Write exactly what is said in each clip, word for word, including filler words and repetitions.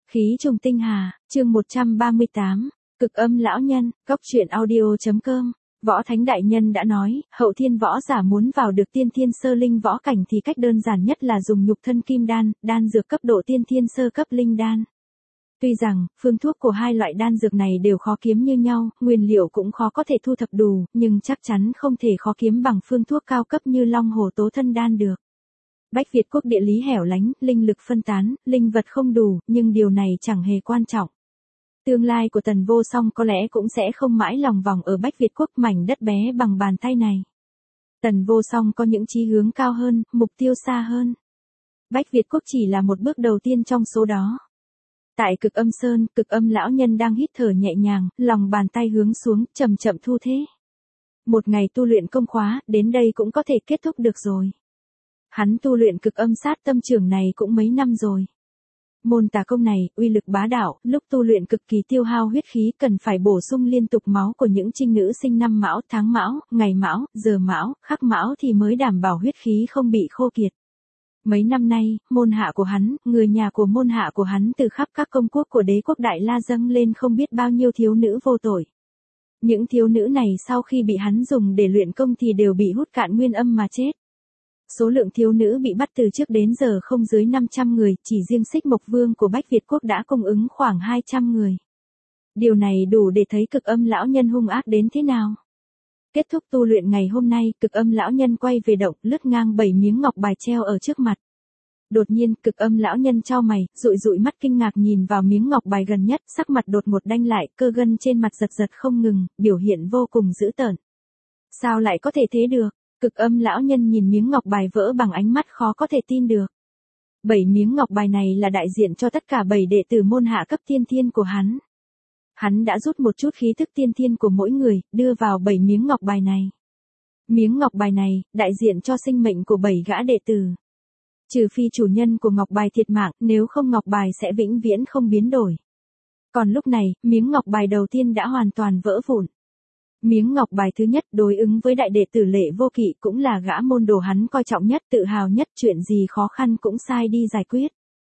Khí trùng tinh hà, chương một trăm ba mươi tám, cực âm lão nhân, góc truyện audio.com. Võ Thánh Đại Nhân đã nói, hậu thiên võ giả muốn vào được tiên thiên sơ linh võ cảnh thì cách đơn giản nhất là dùng nhục thân kim đan, đan dược cấp độ tiên thiên sơ cấp linh đan. Tuy rằng, phương thuốc của hai loại đan dược này đều khó kiếm như nhau, nguyên liệu cũng khó có thể thu thập đủ, nhưng chắc chắn không thể khó kiếm bằng phương thuốc cao cấp như Long Hồ Tố Thân Đan được. Bách Việt quốc địa lý hẻo lánh, linh lực phân tán, linh vật không đủ, nhưng điều này chẳng hề quan trọng. Tương lai của Tần Vô Song có lẽ cũng sẽ không mãi lòng vòng ở Bách Việt quốc mảnh đất bé bằng bàn tay này. Tần Vô Song có những chí hướng cao hơn, mục tiêu xa hơn. Bách Việt quốc chỉ là một bước đầu tiên trong số đó. Tại Cực Âm Sơn, Cực Âm lão nhân đang hít thở nhẹ nhàng, lòng bàn tay hướng xuống, chậm chậm thu thế. Một ngày tu luyện công khóa, đến đây cũng có thể kết thúc được rồi. Hắn tu luyện Cực Âm Sát Tâm Trưởng này cũng mấy năm rồi. Môn tà công này, uy lực bá đạo, lúc tu luyện cực kỳ tiêu hao huyết khí, cần phải bổ sung liên tục máu của những trinh nữ sinh năm Mão, tháng Mão, ngày Mão, giờ Mão, khắc Mão thì mới đảm bảo huyết khí không bị khô kiệt. Mấy năm nay, môn hạ của hắn, người nhà của môn hạ của hắn từ khắp các công quốc của đế quốc Đại La dâng lên không biết bao nhiêu thiếu nữ vô tội. Những thiếu nữ này sau khi bị hắn dùng để luyện công thì đều bị hút cạn nguyên âm mà chết. Số lượng thiếu nữ bị bắt từ trước đến giờ không dưới năm trăm người, chỉ riêng Xích Mộc Vương của Bách Việt quốc đã cung ứng khoảng hai trăm người. Điều này đủ để thấy Cực Âm lão nhân hung ác đến thế nào. Kết thúc tu luyện ngày hôm nay, Cực Âm lão nhân quay về động, lướt ngang bảy miếng ngọc bài treo ở trước mặt. Đột nhiên, Cực Âm lão nhân chau mày, dụi dụi mắt kinh ngạc nhìn vào miếng ngọc bài gần nhất, sắc mặt đột ngột đanh lại, cơ gân trên mặt giật giật không ngừng, biểu hiện vô cùng dữ tợn. Sao lại có thể thế được? Cực Âm lão nhân nhìn miếng ngọc bài vỡ bằng ánh mắt khó có thể tin được. Bảy miếng ngọc bài này là đại diện cho tất cả bảy đệ tử môn hạ cấp tiên thiên của hắn. Hắn đã rút một chút khí thức tiên thiên của mỗi người, đưa vào bảy miếng ngọc bài này. Miếng ngọc bài này, đại diện cho sinh mệnh của bảy gã đệ tử. Trừ phi chủ nhân của ngọc bài thiệt mạng, nếu không ngọc bài sẽ vĩnh viễn không biến đổi. Còn lúc này, miếng ngọc bài đầu tiên đã hoàn toàn vỡ vụn. Miếng ngọc bài thứ nhất đối ứng với đại đệ tử Lệ Vô Kỵ, cũng là gã môn đồ hắn coi trọng nhất, tự hào nhất, chuyện gì khó khăn cũng sai đi giải quyết.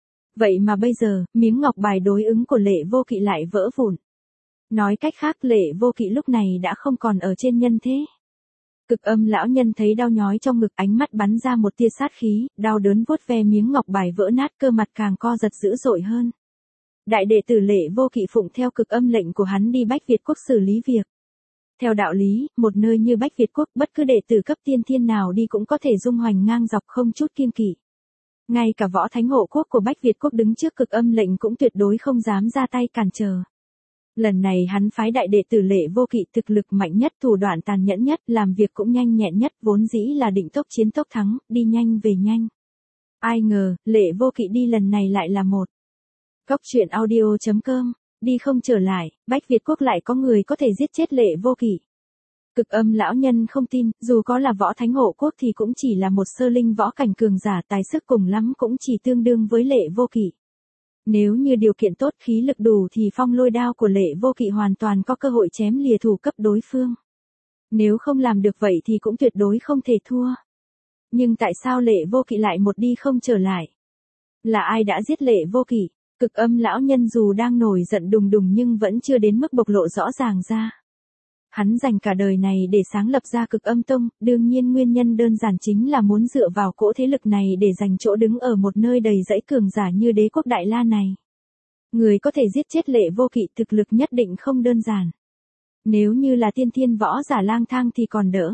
Vậy mà bây giờ, miếng ngọc bài đối ứng của Lệ Vô Kỵ lại vỡ vụn. Nói cách khác, Lệ Vô Kỵ lúc này đã không còn ở trên nhân thế. Cực Âm lão nhân thấy đau nhói trong ngực, ánh mắt bắn ra một tia sát khí, đau đớn vuốt ve miếng ngọc bài vỡ nát, cơ mặt càng co giật dữ dội hơn. Đại đệ tử Lệ Vô Kỵ phụng theo Cực Âm lệnh của hắn đi Bách Việt quốc xử lý việc. Theo đạo lý, một nơi như Bách Việt quốc, bất cứ đệ tử cấp tiên thiên nào đi cũng có thể dung hoành ngang dọc không chút kiêng kỵ. Ngay cả Võ Thánh hộ quốc của Bách Việt quốc đứng trước Cực Âm lệnh cũng tuyệt đối không dám ra tay cản trở. Lần này hắn phái đại đệ tử Lệ Vô Kỵ, thực lực mạnh nhất, thủ đoạn tàn nhẫn nhất, làm việc cũng nhanh nhẹn nhất, vốn dĩ là định tốc chiến tốc thắng, đi nhanh về nhanh. Ai ngờ, Lệ Vô Kỵ đi lần này lại là một. Góc truyện audio.com. Đi không trở lại, Bách Việt quốc lại có người có thể giết chết Lệ Vô Kỵ. Cực Âm lão nhân không tin, dù có là Võ Thánh hộ quốc thì cũng chỉ là một sơ linh võ cảnh cường giả, tài sức cùng lắm cũng chỉ tương đương với Lệ Vô Kỵ. Nếu như điều kiện tốt, khí lực đủ thì phong lôi đao của Lệ Vô Kỵ hoàn toàn có cơ hội chém lìa thủ cấp đối phương. Nếu không làm được vậy thì cũng tuyệt đối không thể thua. Nhưng tại sao Lệ Vô Kỵ lại một đi không trở lại? Là ai đã giết Lệ Vô Kỵ? Cực Âm lão nhân dù đang nổi giận đùng đùng nhưng vẫn chưa đến mức bộc lộ rõ ràng ra. Hắn dành cả đời này để sáng lập ra Cực Âm tông, đương nhiên nguyên nhân đơn giản chính là muốn dựa vào cỗ thế lực này để giành chỗ đứng ở một nơi đầy dẫy cường giả như đế quốc Đại La này. Người có thể giết chết Lệ Vô Kỵ thực lực nhất định không đơn giản. Nếu như là tiên thiên võ giả lang thang thì còn đỡ.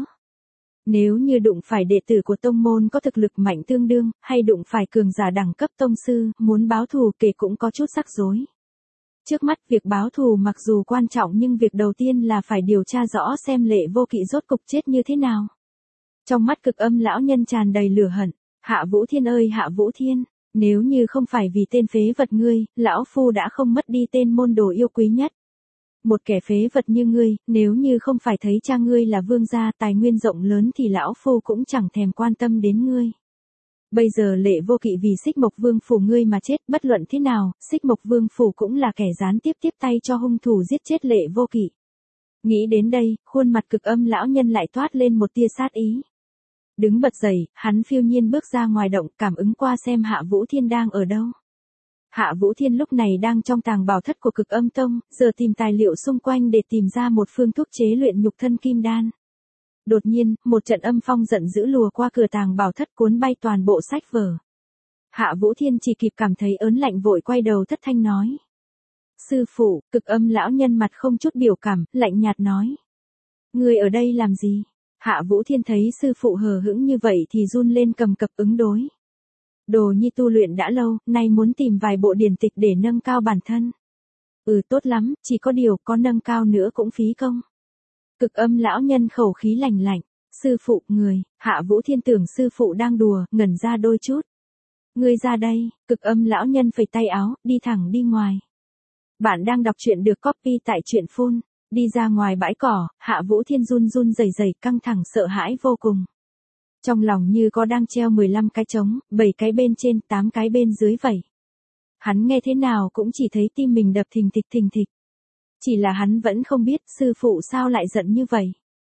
Nếu như đụng phải đệ tử của tông môn có thực lực mạnh tương đương, hay đụng phải cường giả đẳng cấp tông sư, muốn báo thù kể cũng có chút rắc rối. Trước mắt việc báo thù mặc dù quan trọng nhưng việc đầu tiên là phải điều tra rõ xem Lệ Vô Kỵ rốt cục chết như thế nào. Trong mắt Cực Âm lão nhân tràn đầy lửa hận, Hạ Vũ Thiên ơi Hạ Vũ Thiên, nếu như không phải vì tên phế vật ngươi, lão phu đã không mất đi tên môn đồ yêu quý nhất. Một kẻ phế vật như ngươi, nếu như không phải thấy cha ngươi là vương gia tài nguyên rộng lớn thì lão phu cũng chẳng thèm quan tâm đến ngươi. Bây giờ Lệ Vô Kỵ vì Xích Mộc Vương phủ ngươi mà chết, bất luận thế nào, Xích Mộc Vương phủ cũng là kẻ gián tiếp tiếp tay cho hung thủ giết chết Lệ Vô Kỵ. Nghĩ đến đây, khuôn mặt Cực Âm lão nhân lại toát lên một tia sát ý. Đứng bật dậy, hắn phiêu nhiên bước ra ngoài động, cảm ứng qua xem Hạ Vũ Thiên đang ở đâu. Hạ Vũ Thiên lúc này đang trong tàng bảo thất của Cực Âm Tông, giờ tìm tài liệu xung quanh để tìm ra một phương thuốc chế luyện nhục thân kim đan. Đột nhiên, một trận âm phong giận dữ lùa qua cửa tàng bảo thất cuốn bay toàn bộ sách vở. Hạ Vũ Thiên chỉ kịp cảm thấy ớn lạnh vội quay đầu thất thanh nói. Sư phụ, Cực Âm lão nhân mặt không chút biểu cảm, lạnh nhạt nói. Người ở đây làm gì? Hạ Vũ Thiên thấy sư phụ hờ hững như vậy thì run lên cầm cập ứng đối. Đồ nhi tu luyện đã lâu, nay muốn tìm vài bộ điển tịch để nâng cao bản thân. Ừ tốt lắm, chỉ có điều có nâng cao nữa cũng phí công. Cực Âm lão nhân khẩu khí lạnh lạnh. Sư phụ, người, Hạ Vũ Thiên tưởng sư phụ đang đùa, ngẩn ra đôi chút. Ngươi ra đây, Cực Âm lão nhân phẩy tay áo, đi thẳng đi ngoài. Bạn đang đọc truyện được copy tại truyện phun. Đi ra ngoài bãi cỏ, Hạ Vũ Thiên run run rẩy rẩy căng thẳng sợ hãi vô cùng. Trong lòng như có đang treo mười lăm cái trống, bảy cái bên trên, tám cái bên dưới vậy. Hắn nghe thế nào cũng chỉ thấy tim mình đập thình thịch thình thịch. Chỉ là hắn vẫn không biết sư phụ sao lại giận như vậy.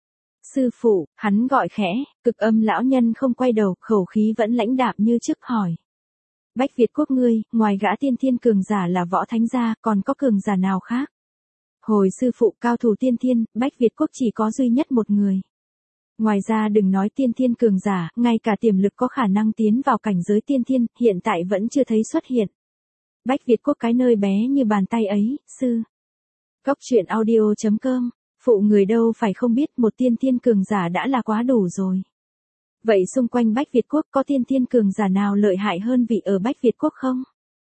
Sư phụ, hắn gọi khẽ, Cực Âm lão nhân không quay đầu, khẩu khí vẫn lãnh đạm như trước hỏi. Bách Việt quốc ngươi, ngoài gã tiên thiên cường giả là võ thánh gia, còn có cường giả nào khác? Hồi sư phụ cao thủ tiên thiên, Bách Việt quốc chỉ có duy nhất một người. Ngoài ra đừng nói tiên thiên cường giả, ngay cả tiềm lực có khả năng tiến vào cảnh giới tiên thiên, hiện tại vẫn chưa thấy xuất hiện. Bách Việt quốc cái nơi bé như bàn tay ấy, sư. Góc truyện audio chấm com, phụ người đâu phải không biết một tiên thiên cường giả đã là quá đủ rồi. Vậy xung quanh Bách Việt quốc có tiên thiên cường giả nào lợi hại hơn vị ở Bách Việt quốc không?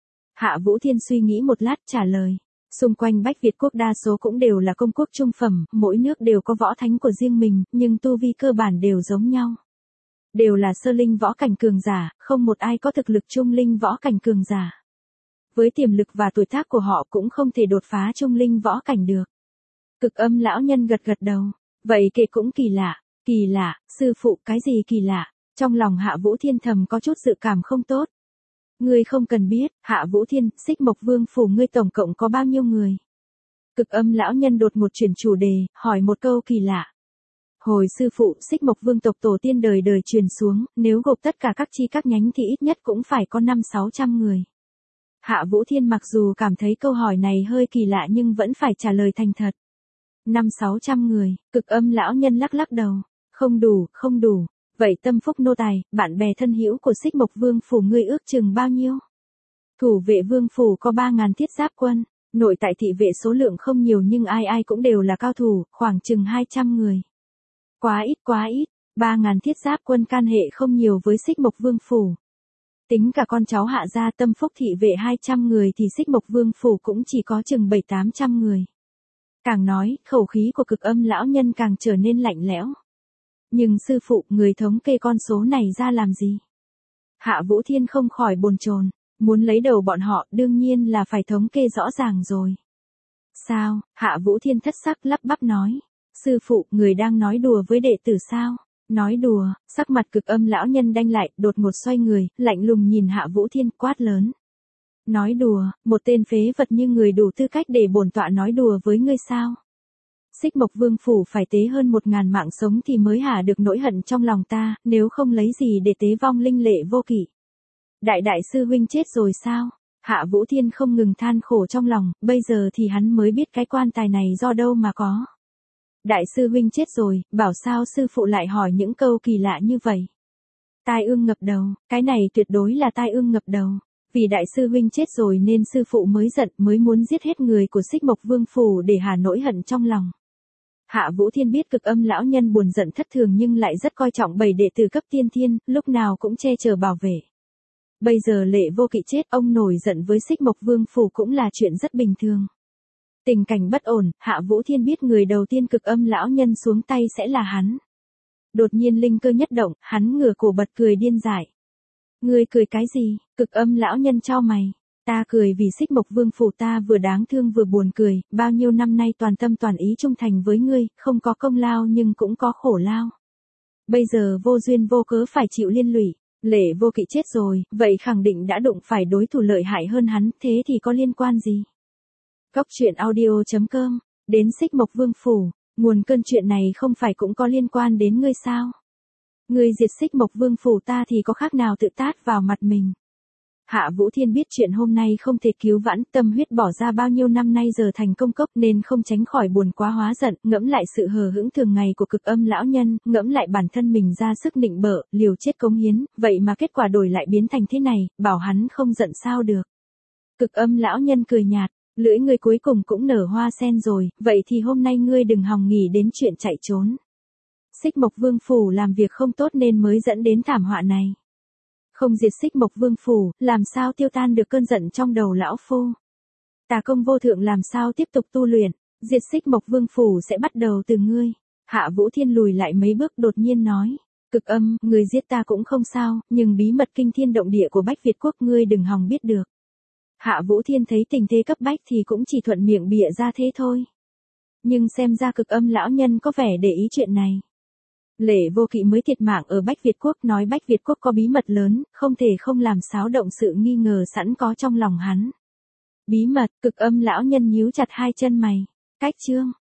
Hạ Vũ Thiên suy nghĩ một lát trả lời. Xung quanh Bách Việt quốc đa số cũng đều là công quốc trung phẩm, mỗi nước đều có võ thánh của riêng mình, nhưng tu vi cơ bản đều giống nhau. Đều là sơ linh võ cảnh cường giả, không một ai có thực lực trung linh võ cảnh cường giả. Với tiềm lực và tuổi tác của họ cũng không thể đột phá trung linh võ cảnh được. Cực Âm lão nhân gật gật đầu. Vậy kệ cũng kỳ lạ, kỳ lạ, sư phụ cái gì kỳ lạ? Trong lòng Hạ Vũ Thiên thầm có chút dự cảm không tốt. Ngươi không cần biết, Hạ Vũ Thiên, Xích Mộc Vương phủ ngươi tổng cộng có bao nhiêu người? Cực Âm lão nhân đột một chuyển chủ đề, hỏi một câu kỳ lạ. Hồi sư phụ, Xích Mộc Vương tộc tổ tiên đời đời truyền xuống, nếu gộp tất cả các chi các nhánh thì ít nhất cũng phải có năm sáu trăm người. Hạ Vũ Thiên mặc dù cảm thấy câu hỏi này hơi kỳ lạ nhưng vẫn phải trả lời thành thật. Năm sáu trăm người, Cực Âm lão nhân lắc lắc đầu. Không đủ, không đủ. Vậy tâm phúc nô tài, bạn bè thân hữu của Xích Mộc Vương phủ ngươi ước chừng bao nhiêu? Thủ vệ vương phủ có ba ngàn thiết giáp quân, nội tại thị vệ số lượng không nhiều nhưng ai ai cũng đều là cao thủ, khoảng chừng hai trăm người. Quá ít quá ít, ba ngàn thiết giáp quân can hệ không nhiều với Xích Mộc Vương phủ. Tính cả con cháu Hạ gia tâm phúc thị vệ hai trăm người thì Xích Mộc Vương phủ cũng chỉ có chừng bảy tám trăm người. Càng nói, khẩu khí của Cực Âm lão nhân càng trở nên lạnh lẽo. Nhưng sư phụ, người thống kê con số này ra làm gì? Hạ Vũ Thiên không khỏi bồn chồn, muốn lấy đầu bọn họ đương nhiên là phải thống kê rõ ràng rồi. Sao? Hạ Vũ Thiên thất sắc lắp bắp nói. Sư phụ, người đang nói đùa với đệ tử sao? Nói đùa, sắc mặt Cực Âm lão nhân đanh lại, đột ngột xoay người, lạnh lùng nhìn Hạ Vũ Thiên quát lớn. Nói đùa, một tên phế vật như người đủ tư cách để bổn tọa nói đùa với ngươi sao? Xích Mộc Vương phủ phải tế hơn một ngàn mạng sống thì mới hả được nỗi hận trong lòng ta, nếu không lấy gì để tế vong linh lệ vô kỷ. Đại đại sư huynh chết rồi sao? Hạ Vũ Thiên không ngừng than khổ trong lòng, bây giờ thì hắn mới biết cái quan tài này do đâu mà có. Đại sư huynh chết rồi, bảo sao sư phụ lại hỏi những câu kỳ lạ như vậy? Tai ương ngập đầu, cái này tuyệt đối là tai ương ngập đầu. Vì đại sư huynh chết rồi nên sư phụ mới giận, mới muốn giết hết người của Xích Mộc Vương phủ để hà nỗi hận trong lòng. Hạ Vũ Thiên biết Cực Âm lão nhân buồn giận thất thường nhưng lại rất coi trọng bảy đệ tử cấp tiên thiên, lúc nào cũng che chở bảo vệ. Bây giờ Lệ Vô Kỵ chết, ông nổi giận với Xích Mộc Vương phủ cũng là chuyện rất bình thường. Tình cảnh bất ổn, Hạ Vũ Thiên biết người đầu tiên Cực Âm lão nhân xuống tay sẽ là hắn. Đột nhiên linh cơ nhất động, hắn ngửa cổ bật cười điên dại. Ngươi cười cái gì? Cực Âm lão nhân chau mày. Ta cười vì Xích Mộc Vương phủ ta vừa đáng thương vừa buồn cười, bao nhiêu năm nay toàn tâm toàn ý trung thành với ngươi, không có công lao nhưng cũng có khổ lao. Bây giờ vô duyên vô cớ phải chịu liên lụy, Lệ Vô Kỵ chết rồi, vậy khẳng định đã đụng phải đối thủ lợi hại hơn hắn, thế thì có liên quan gì? Góc truyện audio chấm com, đến Xích Mộc Vương phủ, nguồn cơn chuyện này không phải cũng có liên quan đến ngươi sao? Ngươi diệt Xích Mộc Vương phủ ta thì có khác nào tự tát vào mặt mình? Hạ Vũ Thiên biết chuyện hôm nay không thể cứu vãn, tâm huyết bỏ ra bao nhiêu năm nay giờ thành công cốc nên không tránh khỏi buồn quá hóa giận, ngẫm lại sự hờ hững thường ngày của Cực Âm lão nhân, ngẫm lại bản thân mình ra sức nịnh bợ, liều chết cống hiến, vậy mà kết quả đổi lại biến thành thế này, bảo hắn không giận sao được. Cực Âm lão nhân cười nhạt, lưỡi ngươi cuối cùng cũng nở hoa sen rồi, vậy thì hôm nay ngươi đừng hòng nghỉ đến chuyện chạy trốn. Xích Mộc Vương phủ làm việc không tốt nên mới dẫn đến thảm họa này. Không diệt Xích Mộc Vương phủ, làm sao tiêu tan được cơn giận trong đầu lão phu. Tà công vô thượng làm sao tiếp tục tu luyện, diệt Xích Mộc Vương phủ sẽ bắt đầu từ ngươi. Hạ Vũ Thiên lùi lại mấy bước đột nhiên nói, Cực Âm, người giết ta cũng không sao, nhưng bí mật kinh thiên động địa của Bách Việt quốc ngươi đừng hòng biết được. Hạ Vũ Thiên thấy tình thế cấp bách thì cũng chỉ thuận miệng bịa ra thế thôi. Nhưng xem ra Cực Âm lão nhân có vẻ để ý chuyện này. Lệ Vô Kỵ mới thiệt mạng ở Bách Việt quốc, nói Bách Việt quốc có bí mật lớn, không thể không làm xáo động sự nghi ngờ sẵn có trong lòng hắn. Bí mật, Cực Âm lão nhân nhíu chặt hai chân mày. Cách chương